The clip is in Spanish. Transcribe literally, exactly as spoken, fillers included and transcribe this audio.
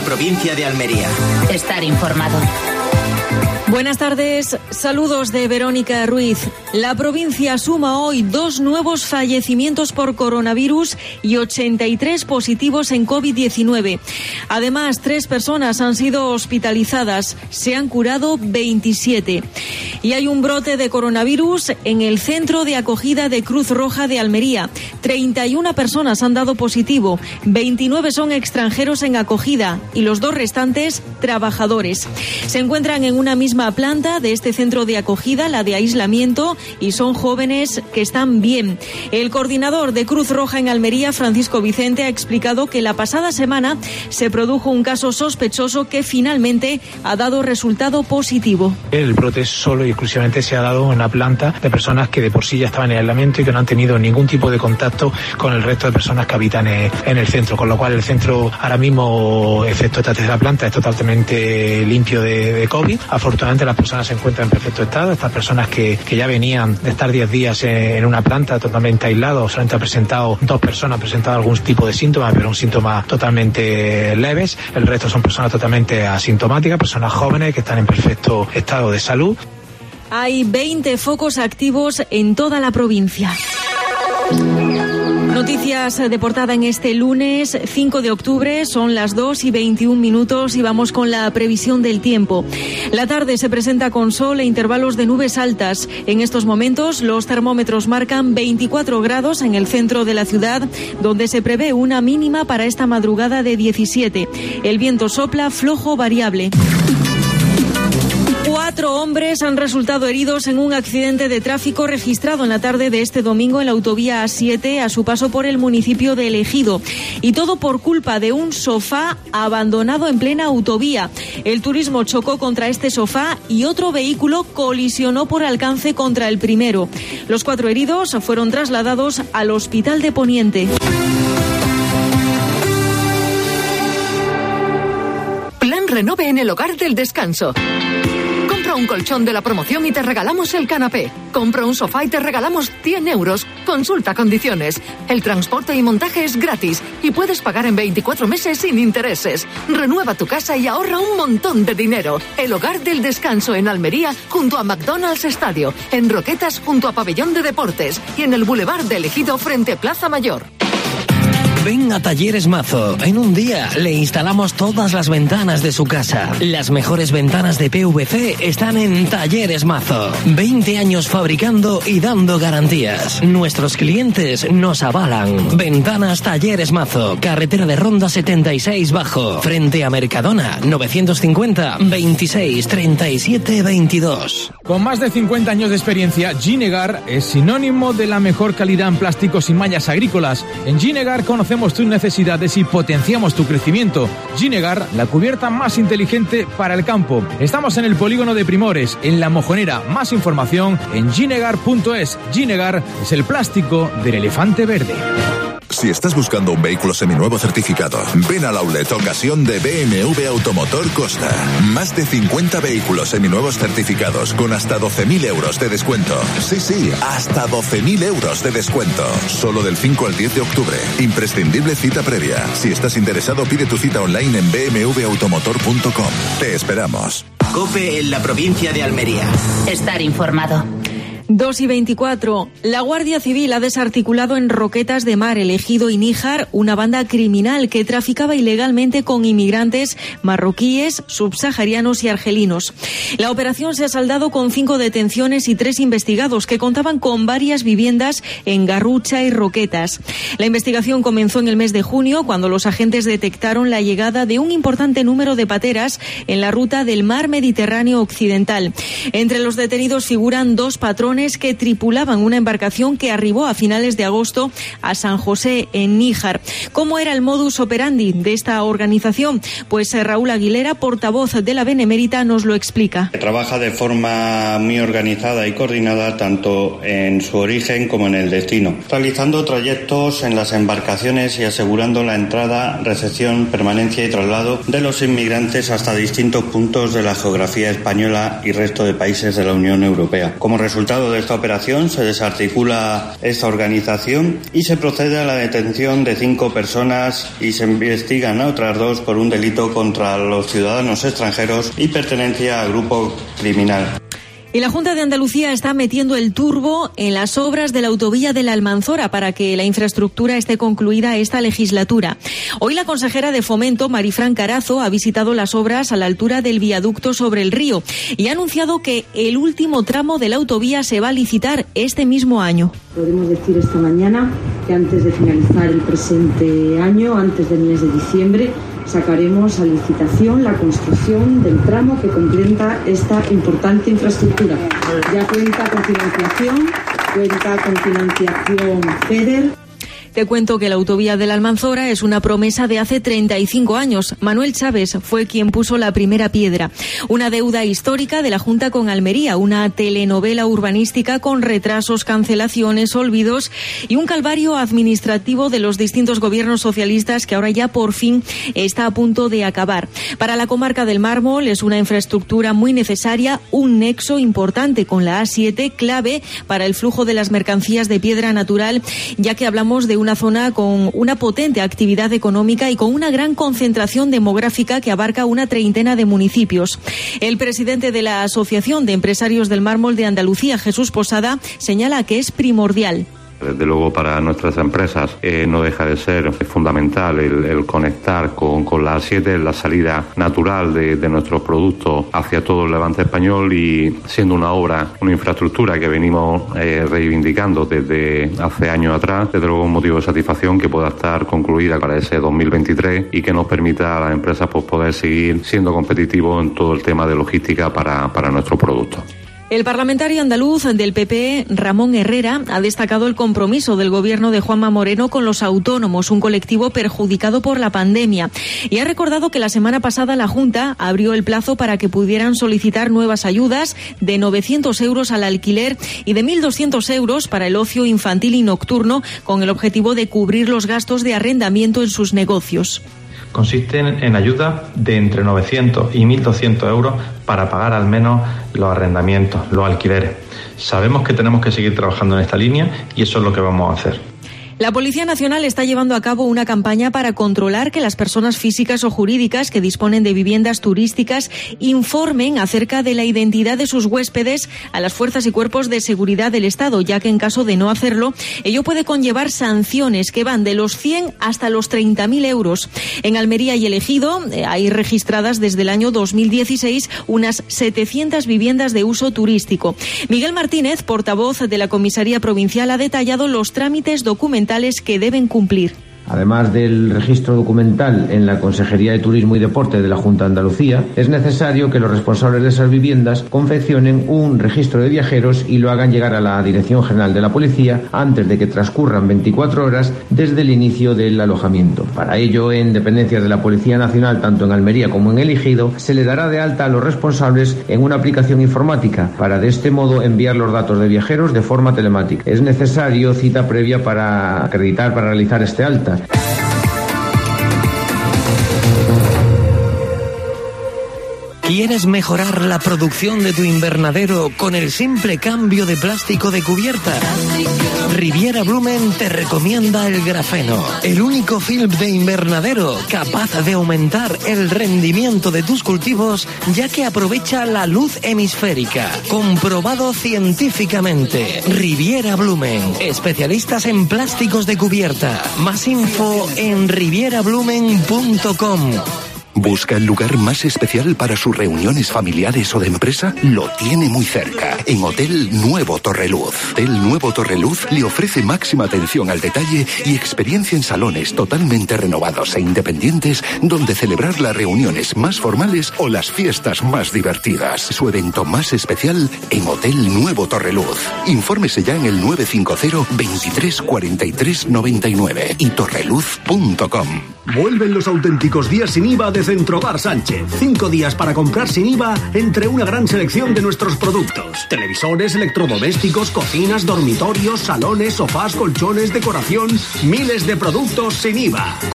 provincia de Almería. Estar informado. Buenas tardes, saludos de Verónica Ruiz. La provincia suma hoy dos nuevos fallecimientos por coronavirus y ochenta y tres positivos en COVID diecinueve. Además, tres personas han sido hospitalizadas, se han curado veintisiete. Y hay un brote de coronavirus en el centro de acogida de Cruz Roja de Almería. treinta y una personas han dado positivo, veintinueve son extranjeros en acogida y los dos restantes trabajadores. Se encuentran en una misma planta de este centro de acogida, la de aislamiento, y son jóvenes que están bien. El coordinador de Cruz Roja en Almería, Francisco Vicente, ha explicado que la pasada semana se produjo un caso sospechoso que finalmente ha dado resultado positivo. El brote solo y exclusivamente se ha dado en una planta de personas que de por sí ya estaban en aislamiento y que no han tenido ningún tipo de contacto con el resto de personas que habitan en el centro, con lo cual el centro ahora mismo, excepto esta tercera planta, es totalmente limpio de, de COVID. Afortunadamente las personas se encuentran en perfecto estado. Estas personas que, que ya venían de estar diez días en una planta totalmente aislados, solamente han presentado, dos personas han presentado algún tipo de síntomas, pero un síntoma totalmente leves. El resto son personas totalmente asintomáticas, personas jóvenes que están en perfecto estado de salud. Hay veinte focos activos en toda la provincia. Noticias de portada en este lunes cinco de octubre, son las dos y veintiún minutos y vamos con la previsión del tiempo. La tarde se presenta con sol e intervalos de nubes altas. En estos momentos los termómetros marcan veinticuatro grados en el centro de la ciudad, donde se prevé una mínima para esta madrugada de diecisiete. El viento sopla flojo variable. Cuatro hombres han resultado heridos en un accidente de tráfico registrado en la tarde de este domingo en la autovía A siete a su paso por el municipio de El Ejido. Y todo por culpa de un sofá abandonado en plena autovía. El turismo chocó contra este sofá y otro vehículo colisionó por alcance contra el primero. Los cuatro heridos fueron trasladados al Hospital de Poniente. Plan Renove en el hogar del descanso. Compra un colchón de la promoción y te regalamos el canapé. Compra un sofá y te regalamos cien euros. Consulta condiciones. El transporte y montaje es gratis y puedes pagar en veinticuatro meses sin intereses. Renueva tu casa y ahorra un montón de dinero. El hogar del descanso en Almería junto a McDonald's Estadio, en Roquetas junto a Pabellón de Deportes y en el Boulevard de El Ejido frente a Plaza Mayor. Ven a Talleres Mazo. En un día le instalamos todas las ventanas de su casa. Las mejores ventanas de P V C están en Talleres Mazo. veinte años fabricando y dando garantías. Nuestros clientes nos avalan. Ventanas Talleres Mazo. Carretera de Ronda setenta y seis Bajo. Frente a Mercadona. novecientos cincuenta, veintiséis, treinta y siete, veintidós. Con más de cincuenta años de experiencia, Ginegar es sinónimo de la mejor calidad en plásticos y mallas agrícolas. En Ginegar conocemos tus necesidades y potenciamos tu crecimiento. Ginegar, la cubierta más inteligente para el campo. Estamos en el polígono de Primores, en La Mojonera. Más información en ginegar punto es. Ginegar es el plástico del elefante verde. Si estás buscando un vehículo seminuevo certificado, ven al outlet ocasión de B M W Automotor Costa. Más de cincuenta vehículos seminuevos certificados con hasta doce mil euros de descuento. Sí, sí, hasta doce mil euros de descuento. Solo del cinco al diez de octubre. Imprescindible cita previa. Si estás interesado, pide tu cita online en b m w automotor punto com. Te esperamos. COPE en la provincia de Almería. Estar informado. dos y veinticuatro. La Guardia Civil ha desarticulado en Roquetas de Mar, El Ejido y Níjar una banda criminal que traficaba ilegalmente con inmigrantes marroquíes, subsaharianos y argelinos. La operación se ha saldado con cinco detenciones y tres investigados que contaban con varias viviendas en Garrucha y Roquetas. La investigación comenzó en el mes de junio cuando los agentes detectaron la llegada de un importante número de pateras en la ruta del mar Mediterráneo occidental. Entre los detenidos figuran dos patrones que tripulaban una embarcación que arribó a finales de agosto a San José, en Níjar. ¿Cómo era el modus operandi de esta organización? Pues Raúl Aguilera, portavoz de la Benemérita, nos lo explica. Trabaja de forma muy organizada y coordinada tanto en su origen como en el destino, realizando trayectos en las embarcaciones y asegurando la entrada, recepción, permanencia y traslado de los inmigrantes hasta distintos puntos de la geografía española y resto de países de la Unión Europea. Como resultado resultado de esta operación se desarticula esta organización y se procede a la detención de cinco personas y se investigan a otras dos por un delito contra los ciudadanos extranjeros y pertenencia a grupo criminal. Y la Junta de Andalucía está metiendo el turbo en las obras de la autovía de la Almanzora para que la infraestructura esté concluida esta legislatura. Hoy la consejera de Fomento, Marifran Carazo, ha visitado las obras a la altura del viaducto sobre el río y ha anunciado que el último tramo de la autovía se va a licitar este mismo año. Podemos decir esta mañana que antes de finalizar el presente año, antes del mes de diciembre, sacaremos a licitación la construcción del tramo que completa esta importante infraestructura. Ya cuenta con financiación, cuenta con financiación FEDER. Te cuento que la autovía de la Almanzora es una promesa de hace treinta y cinco años. Manuel Chávez fue quien puso la primera piedra. Una deuda histórica de la Junta con Almería, una telenovela urbanística con retrasos, cancelaciones, olvidos y un calvario administrativo de los distintos gobiernos socialistas que ahora ya por fin está a punto de acabar. Para la comarca del Mármol es una infraestructura muy necesaria, un nexo importante con la A siete, clave para el flujo de las mercancías de piedra natural, ya que hablamos de una una zona con una potente actividad económica y con una gran concentración demográfica que abarca una treintena de municipios. El presidente de la Asociación de Empresarios del Mármol de Andalucía, Jesús Posada, señala que es primordial. Desde luego para nuestras empresas eh, no deja de ser fundamental el, el conectar con, con la A siete, la salida natural de, de nuestros productos hacia todo el levante español, y siendo una obra, una infraestructura que venimos eh, reivindicando desde hace años atrás, desde luego un motivo de satisfacción que pueda estar concluida para ese dos mil veintitrés y que nos permita a las empresas pues, poder seguir siendo competitivos en todo el tema de logística para, para nuestros productos. El parlamentario andaluz del P P, Ramón Herrera, ha destacado el compromiso del gobierno de Juanma Moreno con los autónomos, un colectivo perjudicado por la pandemia, y ha recordado que la semana pasada la Junta abrió el plazo para que pudieran solicitar nuevas ayudas de novecientos euros al alquiler y de mil doscientos euros para el ocio infantil y nocturno, con el objetivo de cubrir los gastos de arrendamiento en sus negocios. Consisten en ayudas de entre novecientos y mil doscientos euros para pagar al menos los arrendamientos, los alquileres. Sabemos que tenemos que seguir trabajando en esta línea y eso es lo que vamos a hacer. La Policía Nacional está llevando a cabo una campaña para controlar que las personas físicas o jurídicas que disponen de viviendas turísticas informen acerca de la identidad de sus huéspedes a las fuerzas y cuerpos de seguridad del Estado, ya que en caso de no hacerlo, ello puede conllevar sanciones que van de los cien hasta los treinta mil euros. En Almería y El Ejido eh, hay registradas desde el año dos mil dieciséis unas setecientas viviendas de uso turístico. Miguel Martínez, portavoz de la Comisaría Provincial, ha detallado los trámites documentales que deben cumplir. Además del registro documental en la Consejería de Turismo y Deporte de la Junta de Andalucía, es necesario que los responsables de esas viviendas confeccionen un registro de viajeros y lo hagan llegar a la Dirección General de la Policía antes de que transcurran veinticuatro horas desde el inicio del alojamiento. Para ello, en dependencias de la Policía Nacional, tanto en Almería como en El Ejido, se le dará de alta a los responsables en una aplicación informática para de este modo enviar los datos de viajeros de forma telemática. Es necesario cita previa para acreditar, para realizar este alta. ¿Quieres mejorar la producción de tu invernadero con el simple cambio de plástico de cubierta? Riviera Blumen te recomienda el grafeno, el único film de invernadero capaz de aumentar el rendimiento de tus cultivos, ya que aprovecha la luz hemisférica. Comprobado científicamente. Riviera Blumen, especialistas en plásticos de cubierta. Más info en riviera blumen punto com. ¿Busca el lugar más especial para sus reuniones familiares o de empresa? Lo tiene muy cerca, en Hotel Nuevo Torreluz. Hotel Nuevo Torreluz le ofrece máxima atención al detalle y experiencia en salones totalmente renovados e independientes, donde celebrar las reuniones más formales o las fiestas más divertidas. Su evento más especial en Hotel Nuevo Torreluz. Infórmese ya en el nueve cinco cero, veintitrés cuarenta y tres noventa y nueve y torreluz punto com. Vuelven los auténticos días sin I V A de Centrobar Sánchez. Cinco días para comprar sin I V A entre una gran selección de nuestros productos. Televisores, electrodomésticos, cocinas, dormitorios, salones, sofás, colchones, decoración. Miles de productos sin I V A.